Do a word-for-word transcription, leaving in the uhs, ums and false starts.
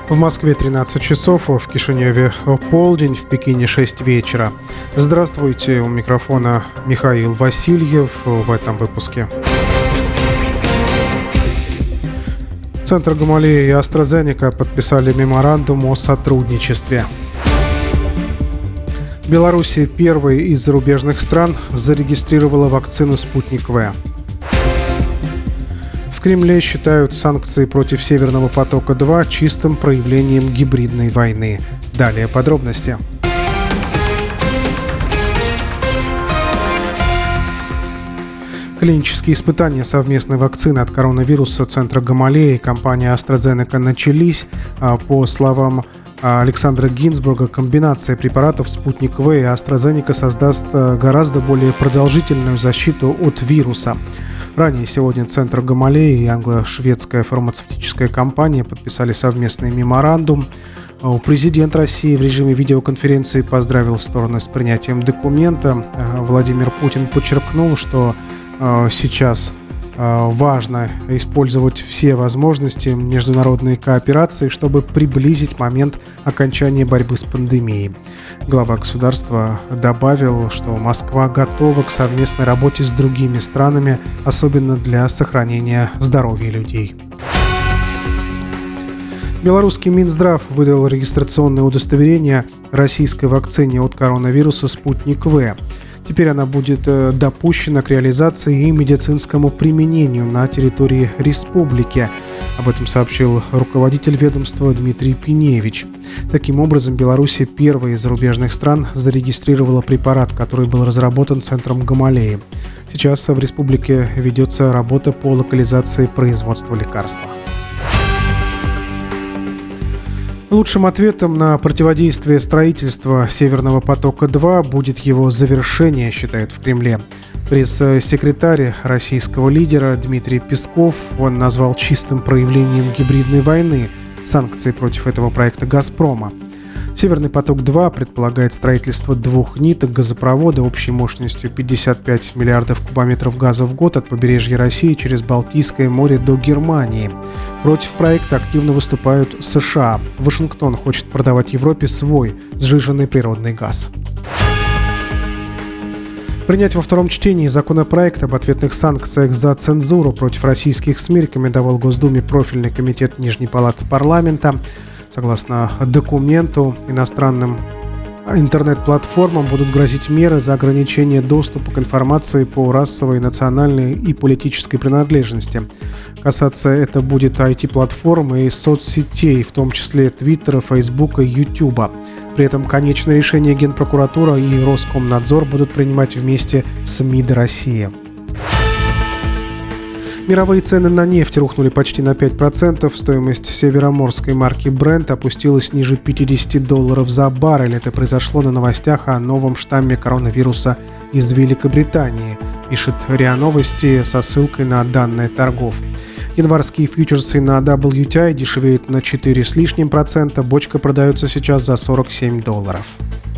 В Москве тринадцать часов, в Кишиневе полдень, в Пекине шесть вечера. Здравствуйте, у микрофона Михаил Васильев в этом выпуске. Центр Гамалея и AstraZeneca подписали меморандум о сотрудничестве. Белоруссия первой из зарубежных стран зарегистрировала вакцину «Спутник В». В Кремле считают санкции против Северного потока-два чистым проявлением гибридной войны. Далее подробности. Клинические испытания совместной вакцины от коронавируса Центра Гамалея и компании AstraZeneca начались. По словам Александра Гинзбурга, комбинация препаратов «Спутник В» и AstraZeneca создаст гораздо более продолжительную защиту от вируса. Ранее сегодня Центр Гамалея и англо-шведская фармацевтическая компания подписали совместный меморандум. Президент России в режиме видеоконференции поздравил стороны с принятием документа. Владимир Путин подчеркнул, что сейчас важно использовать все возможности международной кооперации, чтобы приблизить момент окончания борьбы с пандемией. Глава государства добавил, что Москва готова к совместной работе с другими странами, особенно для сохранения здоровья людей. Белорусский Минздрав выдал регистрационное удостоверение российской вакцине от коронавируса «Спутник В». Теперь она будет допущена к реализации и медицинскому применению на территории республики. Об этом сообщил руководитель ведомства Дмитрий Пиневич. Таким образом, Белоруссия первая из зарубежных стран зарегистрировала препарат, который был разработан Центром Гамалеи. Сейчас в республике ведется работа по локализации производства лекарства. Лучшим ответом на противодействие строительства Северного потока-два будет его завершение, считают в Кремле. Пресс-секретарь российского лидера Дмитрий Песков он назвал чистым проявлением гибридной войны санкции против этого проекта «Газпрома». Северный поток-два предполагает строительство двух ниток газопровода общей мощностью пятьдесят пять миллиардов кубометров газа в год от побережья России через Балтийское море до Германии. Против проекта активно выступают США. Вашингтон хочет продавать Европе свой сжиженный природный газ. Принять во втором чтении законопроект об ответных санкциях за цензуру против российских СМИ рекомендовал Госдуме профильный комитет Нижней палаты парламента. Согласно документу, иностранным интернет-платформам будут грозить меры за ограничение доступа к информации по расовой, национальной и политической принадлежности. Касаться это будет ай ти-платформ и соцсетей, в том числе Твиттера, Фейсбука и Ютуба. При этом конечное решение Генпрокуратура и Роскомнадзор будут принимать вместе с МИД России. Мировые цены на нефть рухнули почти на пять процентов. Стоимость североморской марки Brent опустилась ниже пятьдесят долларов за баррель. Это произошло на новостях о новом штамме коронавируса из Великобритании, пишет РИА Новости со ссылкой на данные торгов. Январские фьючерсы на дабл ю ти ай дешевеют на четыре с лишним процента. Бочка продается сейчас за сорок семь долларов.